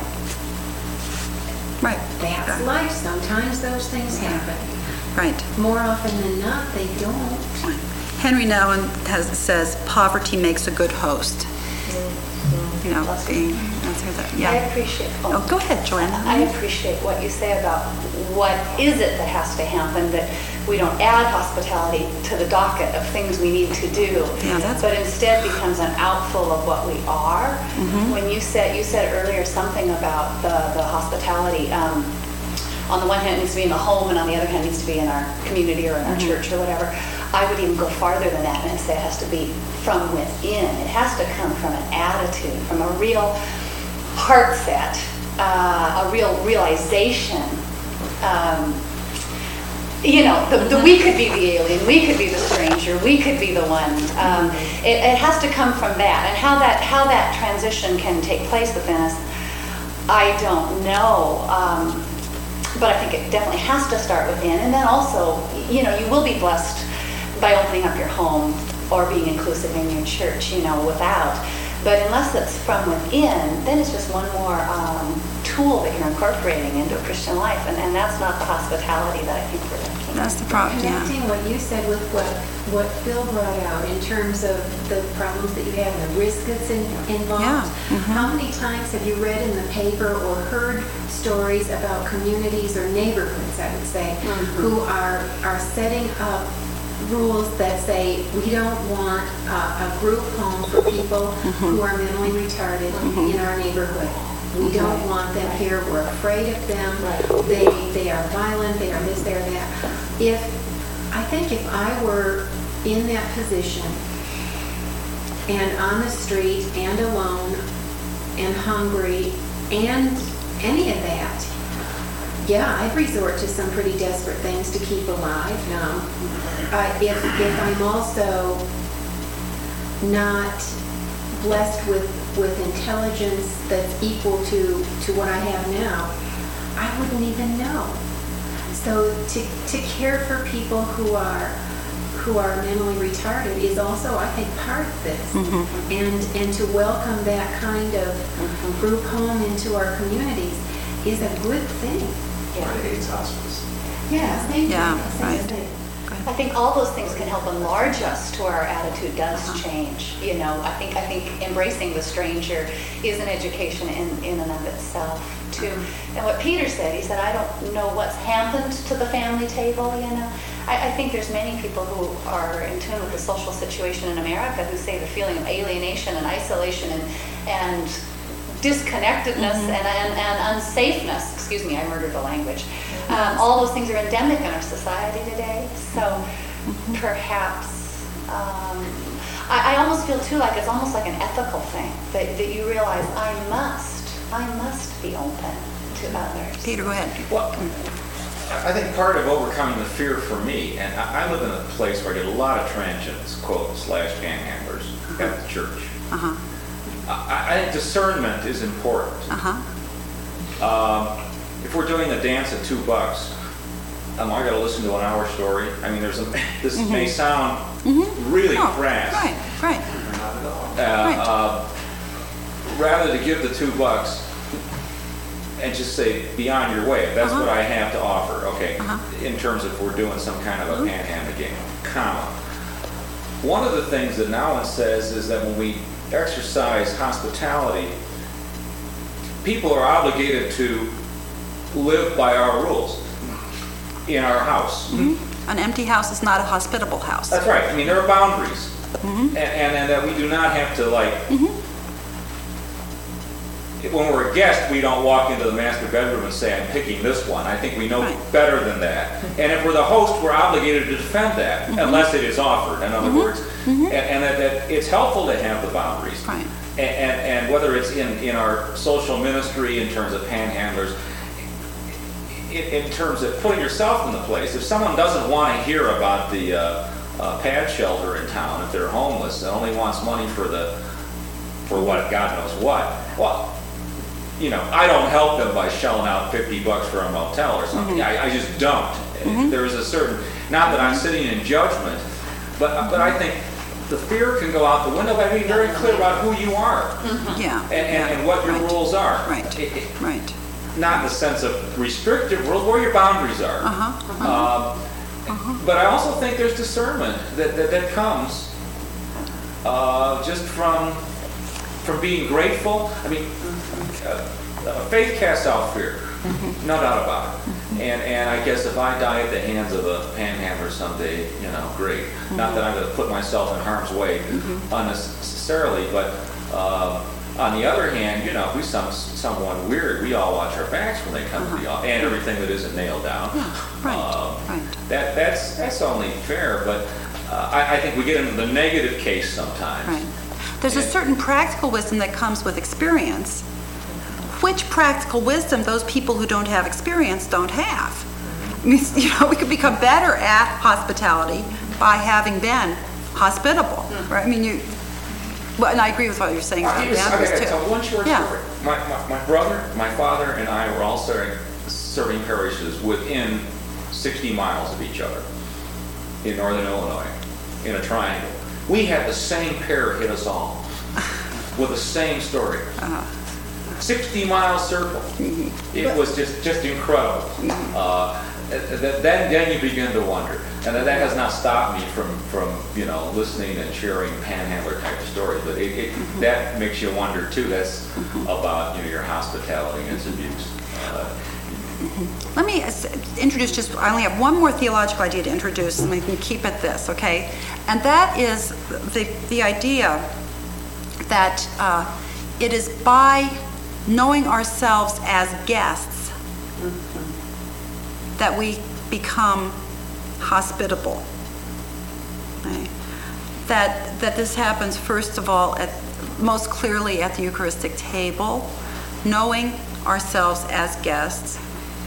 Right. That's life. Sometimes those things happen. Right. More often than not, they don't. Henry Nouwen has, says, poverty makes a good host. You know, being, that's her, that, I yeah. appreciate, Oh, go ahead, Joanna. I appreciate what you say about what is it that has to happen, that we don't add hospitality to the docket of things we need to do, Yeah, that's- but instead becomes an outflow of what we are. Mhm. When you said, you said earlier something about the, the hospitality, um, on the one hand, it needs to be in the home, and on the other hand, it needs to be in our community or in our Mhm. church or whatever. I would even go farther than that and say it has to be from within. It has to come from an attitude, from a real heart set, uh, a real realization. Um, you know, the, the, we could be the alien, we could be the stranger, we could be the one. Um, it, it has to come from that, and how that how that transition can take place within us, I don't know. Um, but I think it definitely has to start within, and then also, you know, you will be blessed by opening up your home or being inclusive in your church, you know, without. But unless it's from within, then it's just one more um, tool that you're incorporating into a Christian life, and, and that's not the hospitality that I think we're looking. That's the problem, yeah. Connecting what you said with what, what Phil brought out in terms of the problems that you have and the risk that's in, involved. Yeah, mhm. How many times have you read in the paper or heard stories about communities or neighborhoods, I would say, Mhm. who are, are setting up rules that say we don't want uh, a group home for people who are mentally retarded in our neighborhood. We don't want them here. We're afraid of them. They they are violent. They are this. They are that. If I think if I were in that position and on the street and alone and hungry and any of that, yeah, I'd resort to some pretty desperate things to keep alive. Now, uh, if if I'm also not blessed with with intelligence that's equal to to what I have now, I wouldn't even know. So to to care for people who are who are mentally retarded is also, I think, part of this. Mhm. And and to welcome that kind of group home into our communities is a good thing. Or the AIDS hospice. Yeah, thank you. Yeah, That's right. a good thing. I think all those things can help enlarge us to where our attitude does change. You know, I think I think embracing the stranger is an education in, in and of itself too. And what Peter said, he said, I don't know what's happened to the family table, you know. I, I think there's many people who are in tune with the social situation in America who say the feeling of alienation and isolation and and disconnectedness Mm-hmm. and, and, and unsafeness, excuse me, I murdered the language. Um, all those things are endemic in our society today. So Mm-hmm. perhaps, um, I, I almost feel too like it's almost like an ethical thing, that, that you realize I must, I must be open to others. Peter, go ahead. Well, I think part of overcoming the fear for me, and I I live in a place where I get a lot of transients, quote, slash panhandlers at the church. Uh-huh, I, I think discernment is important. uh-huh. Um, if we're doing the dance at two bucks, um, I gotta listen to an hour story. I mean, there's a, this may sound really Oh, crass. Right, right. Not at all. Uh, Right. uh, rather to give the two bucks and just say, beyond your way, that's Uh-huh. what I have to offer, okay, Uh-huh. in terms of we're doing some kind of a panhandle game, comma. One of the things that Nouwen says is that when we exercise hospitality, people are obligated to live by our rules in our house. An empty house is not a hospitable house. That's right. I mean, there are boundaries. And, and, and that we do not have to, like, when we're a guest, we don't walk into the master bedroom and say, I'm picking this one. I think we know Right. better than that. And if we're the host, we're obligated to defend that, unless it is offered, in other words. And, and that, that it's helpful to have the boundaries. Right. And, and, and whether it's in, in our social ministry in terms of panhandlers, in, in terms of putting yourself in the place, if someone doesn't want to hear about the uh, uh, pad shelter in town, if they're homeless and only wants money for the, for what, God knows what, well, you know, I don't help them by shelling out fifty bucks for a motel or something. Mm-hmm. I, I just don't. Mm-hmm. There is a certain, not that I'm sitting in judgment, but, but I think the fear can go out the window by being very clear about who you are Yeah. and, and, and what your Right. rules are. Right, It- it- right. Not in the sense of restrictive rules, where your boundaries are. Uh-huh, Um, But I also think there's discernment that, that, that comes uh, just from, from being grateful. I mean, uh, uh, faith casts out fear, no doubt about it. And, and I guess if I die at the hands of a panhandler someday, you know, great. Not that I'm going to put myself in harm's way unnecessarily, but uh, on the other hand, you know, if we some someone weird, we all watch our backs when they come to the office, and everything that isn't nailed down. Right, Um, right. That that's that's only fair, but uh, I, I think we get into the negative case sometimes. Right. There's a And- certain practical wisdom that comes with experience, which practical wisdom those people who don't have experience don't have. I mean, you know, we could become better at hospitality by having been hospitable, right? I mean, you, well, and I agree with what you're saying about I was, I boundaries gotta too. tell one short Yeah. story. My, my, my brother, my father, and I were all serving, serving parishes within sixty miles of each other in northern Illinois, in a triangle. We had the same pair hit us all with the same story. Uh-huh. sixty mile circle. Mm-hmm. It was just, just incredible. Uh, th- th- then, then you begin to wonder. And that that has not stopped me from, from, you know, listening and sharing panhandler type of stories. But it, it, Mm-hmm. that makes you wonder too. That's about, you know, your hospitality and its abuse. Uh, Let me s- introduce just, I only have one more theological idea to introduce, and we can keep it this, okay? And that is the, the idea that uh, it is by knowing ourselves as guests that we become hospitable. Okay? That, that this happens, first of all, at, most clearly at the Eucharistic table, knowing ourselves as guests,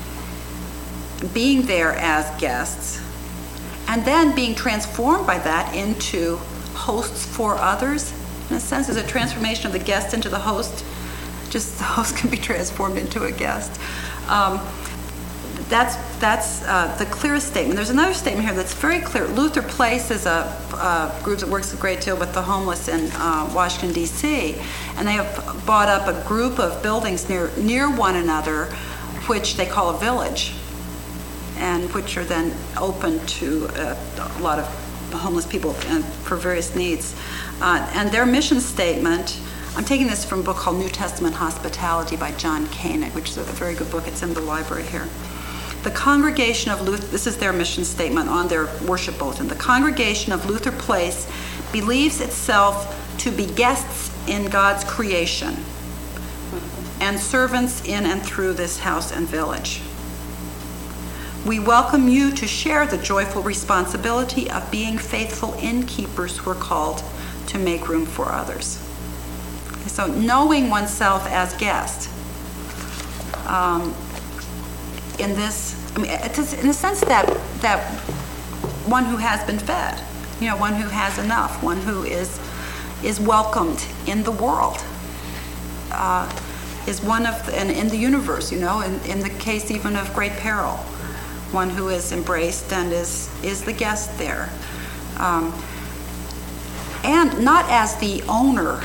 being there as guests, and then being transformed by that into hosts for others. In a sense, there's a transformation of the guest into the host. Just the host can be transformed into a guest. Um, that's that's uh, the clearest statement. There's another statement here that's very clear. Luther Place is a, a group that works a great deal with the homeless in uh, Washington, D C, and they have bought up a group of buildings near near one another, which they call a village, and which are then open to uh, a lot of homeless people and for various needs. Uh, and their mission statement, I'm taking this from a book called New Testament Hospitality by John Koenig, which is a very good book. It's in the library here. The congregation of Luther, this is their mission statement on their worship bulletin. The congregation of Luther Place believes itself to be guests in God's creation and servants in and through this house and village. We welcome you to share the joyful responsibility of being faithful innkeepers who are called to make room for others. So knowing oneself as guest, um, in this, I mean, it's in a sense that that one who has been fed, you know, one who has enough, one who is is welcomed in the world, uh, is one of, the, and in the universe, you know, in, in the case even of great peril, one who is embraced and is is the guest there, um, and not as the owner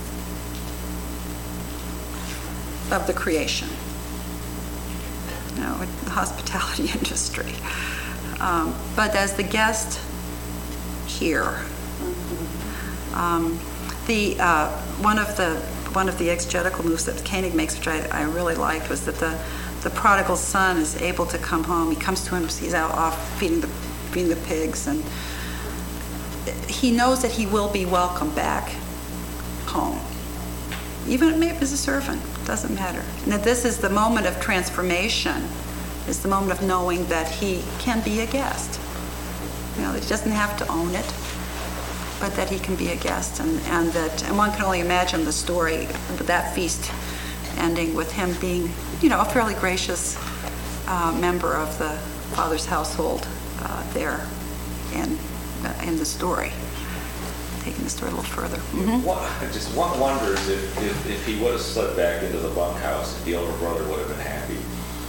of the creation. You know, the hospitality industry, um, but as the guest here. Um, the uh, one of the one of the exegetical moves that Koenig makes, which I, I really liked, was that the the prodigal son is able to come home. He comes to him. He's out off feeding the feeding the pigs, and he knows that he will be welcomed back home, even maybe as a servant. Doesn't matter. And that this is the moment of transformation, is the moment of knowing that he can be a guest. You know, that he doesn't have to own it, but that he can be a guest, and, and that, and one can only imagine the story of that feast ending with him being, you know, a fairly gracious uh, member of the father's household uh, there in, uh, in the story, taking the story a little further. Mhm. One- Just one wonders if, if, if he would have slipped back into the bunkhouse, if the older brother would have been happy.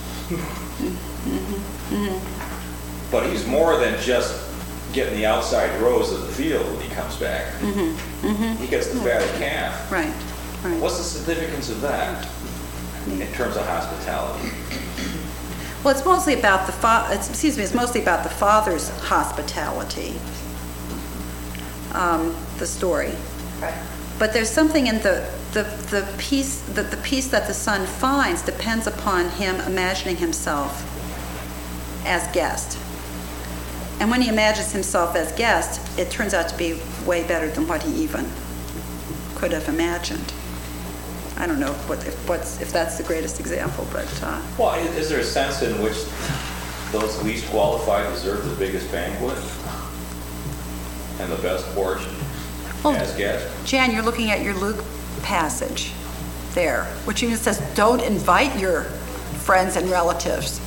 But he's more than just getting the outside rows of the field when he comes back. He gets the fatted calf. Right, right. What's the significance of that in terms of hospitality? Well, it's mostly about the fa, it's, excuse me, it's mostly about the father's hospitality, um, the story. Right. But there's something in the, the, the peace, the, the peace that the son finds depends upon him imagining himself as guest. And when he imagines himself as guest, it turns out to be way better than what he even could have imagined. I don't know what, if, what's, if that's the greatest example, but, uh, Well, i- is there a sense in which those least qualified deserve the biggest banquet and the best portion Well, as guests? Jan, you're looking at your Luke passage there, which even says, don't invite your friends and relatives.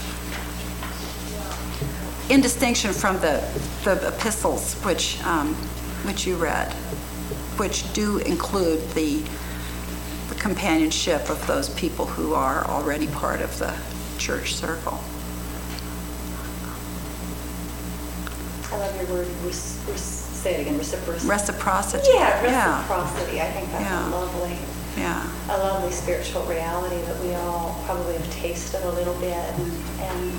In distinction from the, the epistles which, um, which you read, which do include the, the companionship of those people who are already part of the church circle. I love your word, res- res- say it again, reciprocity. Reciprocity. Yeah, reciprocity. I think that's Yeah. a lovely, Yeah. a lovely spiritual reality that we all probably have tasted a little bit. And, and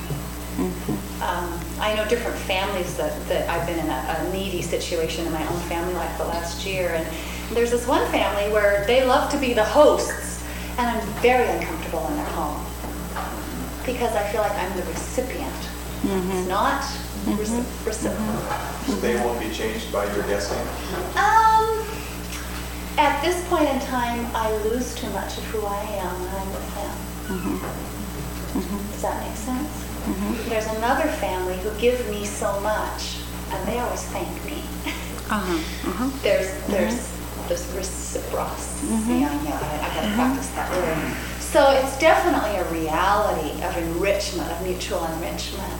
um, I know different families that, that I've been in a, a needy situation in my own family life the last year. And there's this one family where they love to be the hosts, and I'm very uncomfortable in their home because I feel like I'm the recipient. It's not reci- reciprocal. So they won't be changed by your guessing? Um, at this point in time, I lose too much of who I am when I'm with them. Does that make sense? There's another family who give me so much, and they always thank me. Uh-huh. Uh-huh. There's there's this reciprocity. Yeah, yeah, I, I gotta practice that word. So it's definitely a reality of enrichment, of mutual enrichment.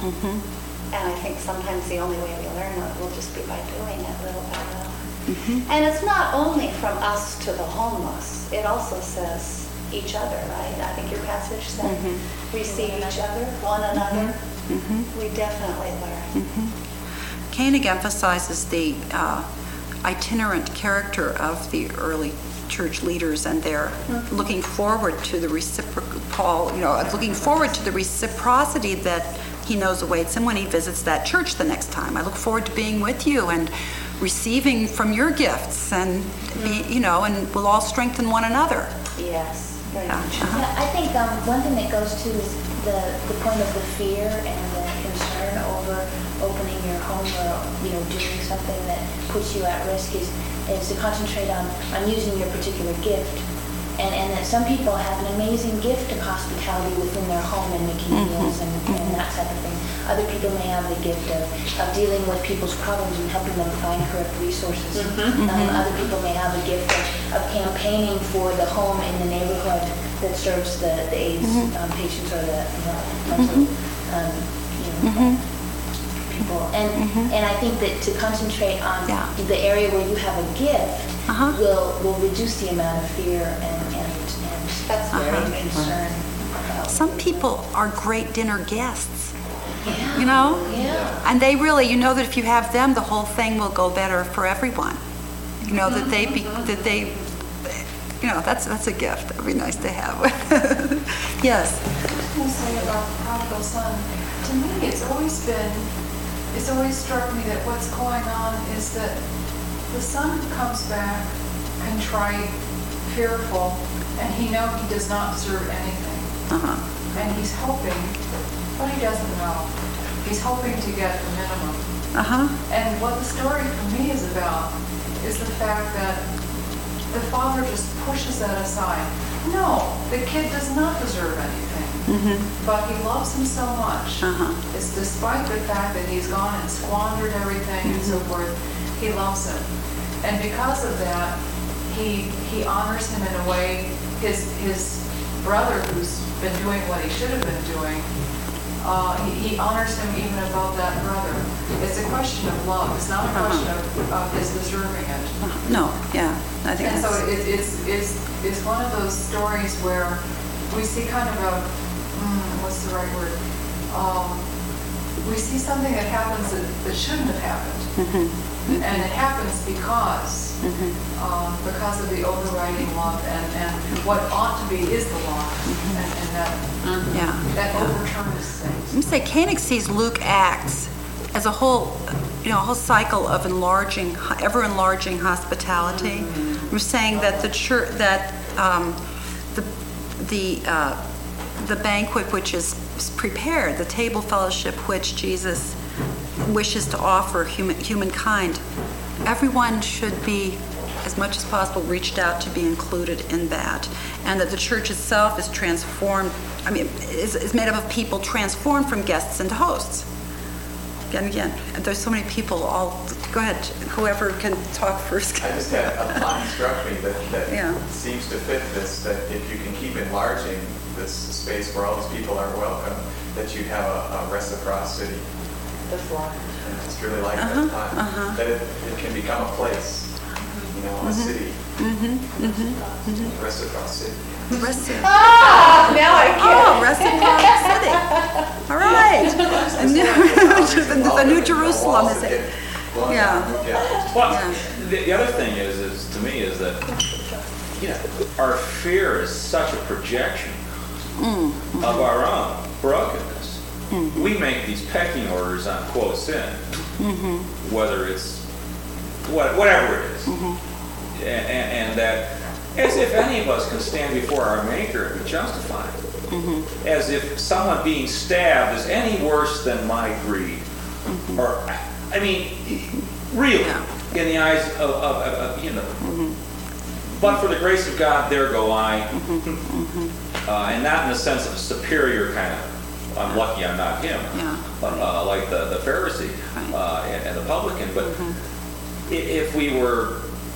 And I think sometimes the only way we learn it will just be by doing it little by little. And it's not only from us to the homeless. It also says each other, right? I think your passage said, receive each other, one another. We definitely learn. Koenig emphasizes the uh, itinerant character of the early church leaders and their looking forward to the reciprocal, Paul, you know, looking forward to the reciprocity that he knows awaits him when he visits that church the next time. I look forward to being with you and receiving from your gifts, and be, you know, and we'll all strengthen one another. Yes, very Yeah. much. Uh-huh. Yeah, I think um, one thing that goes to is the, the point of the fear and the concern over opening your home or, you know, doing something that puts you at risk is, is to concentrate on, on using your particular gift. And, and that some people have an amazing gift of hospitality within their home and making meals and, and that type of thing. Other people may have the gift of, of dealing with people's problems and helping them find correct resources. Um, other people may have a gift of, of campaigning for the home in the neighborhood that serves the, the AIDS um, patients or the, you know, mental, um, you know, people. And and I think that to concentrate on Yeah. the area where you have a gift Uh-huh. will will reduce the amount of fear and and, and That's very very good. concern about Some people are great dinner guests, Yeah. you know? Yeah. And they really, you know that if you have them, the whole thing will go better for everyone. You know, that they, be, that they, you know, that's, that's a gift. That would be nice to have. Yes. I was going to say about the prodigal son, to me, it's always been, it's always struck me that what's going on is that the son comes back contrite, fearful, and he knows he does not deserve anything. Uh-huh. And he's hoping, but he doesn't know. He's hoping to get the minimum. Uh-huh. And what the story for me is about is the fact that the father just pushes that aside. No, the kid does not deserve anything, but he loves him so much. Uh-huh. It's despite the fact that he's gone and squandered everything and so forth, he loves him. And because of that, he he honors him in a way. His his brother, who's been doing what he should have been doing, uh, he he honors him even above that brother. It's a question of love. It's not a question of, of his deserving it. No, yeah, I think And so that's, it- it's, it's, it's one of those stories where we see kind of a, mm, what's the right word? Um, We see something that happens that, that shouldn't have happened. Mm-hmm. And it happens because, um, because of the overriding love and, and what ought to be is the law. And and that, yeah. that yeah. overturns things. Let me say, Koenig sees Luke Acts as a whole, you know, a whole cycle of enlarging, ever-enlarging hospitality. We're saying that the church, that um, the the uh, the banquet which is prepared, the table fellowship which Jesus wishes to offer human, humankind, everyone should be, as much as possible, reached out to be included in that. And that the church itself is transformed, I mean, is, is made up of people transformed from guests into hosts. Again, again, and there's so many people all, go ahead, whoever can talk first. I just had a line struck me that, that Yeah. seems to fit this, that if you can keep enlarging this space where all these people are welcome, that you'd have a, a reciprocity. That's large. And I just really like Uh-huh, that line. uh-huh. That it, it can become a place, you know, a city. Reciprocity. Reci- Ah, now I Oh, get it. reciprocity. All right. The new- the New Jerusalem is it? Yeah. Yeah. Well, Yeah. the, the other thing is, is to me, is that, you know, our fear is such a projection of our own brokenness. We make these pecking orders on quote sin, whether it's what, whatever it is, and, and, and that as if any of us can stand before our Maker and be justified, as if someone being stabbed is any worse than my greed, or I mean, really, Yeah. in the eyes of, of, of, of you know. But for the grace of God, there go I. Uh, and not in the sense of superior kind of, I'm lucky I'm not him, Yeah. but, uh, like the, the Pharisee Right. uh, and, and the publican. But i- if we were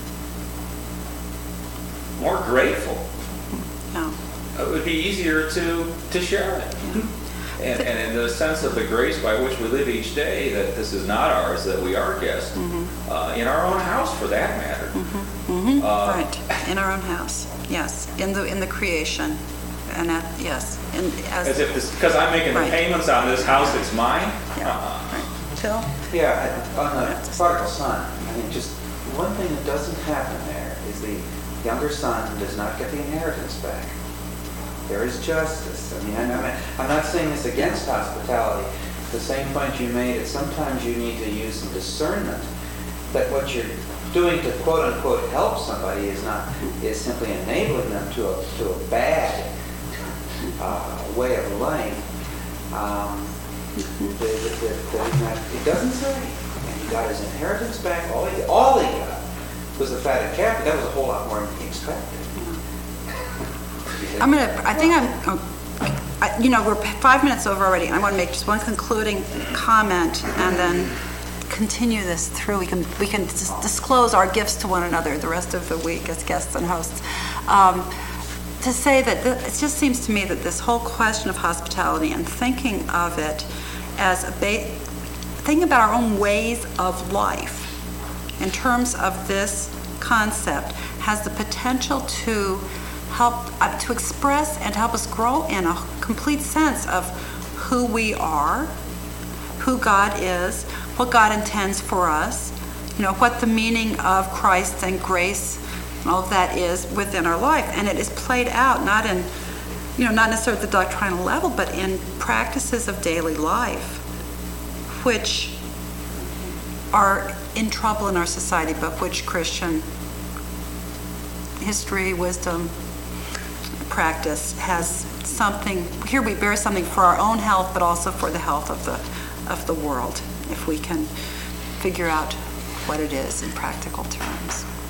more grateful, Yeah. it would be easier to, to share it. And, and in the sense of the grace by which we live each day, that this is not ours, that we are guests, uh, in our own house for that matter. Mhm, Uh, Right, in our own house, yes, in the, in the creation, and that, yes, and as. As if this, because I'm making the Right. payments on this house, it's mine? Yeah, Uh-uh. right. Phil? Yeah, I- on the prodigal son, I mean, just one thing that doesn't happen there is the younger son does not get the inheritance back. There is justice. I mean, I'm not, I'm not saying this against hospitality. The same point you made, that sometimes you need to use some discernment, that what you're doing to quote unquote help somebody is not, is simply enabling them to a, to a bad uh, way of life. Um, that, that, that, that he's not, it doesn't say, and he got his inheritance back, all he, all he got was the fatted calf, but that was a whole lot more than he expected. I'm gonna, I think I'm, oh, I- you know, we're five minutes over already. I want to make just one concluding comment and then continue this through. We can, we can dis- disclose our gifts to one another the rest of the week as guests and hosts. Um, To say that, th- it just seems to me that this whole question of hospitality and thinking of it as a ba- thinking about our own ways of life in terms of this concept has the potential to help, uh, to express and help us grow in a complete sense of who we are, who God is, what God intends for us, you know, what the meaning of Christ and grace and all of that is within our life. And it is played out not in, you know, not necessarily at the doctrinal level, but in practices of daily life, which are in trouble in our society, but which Christian history, wisdom, practice has something, here we bear something for our own health, but also for the health of the, of the world, if we can figure out what it is in practical terms.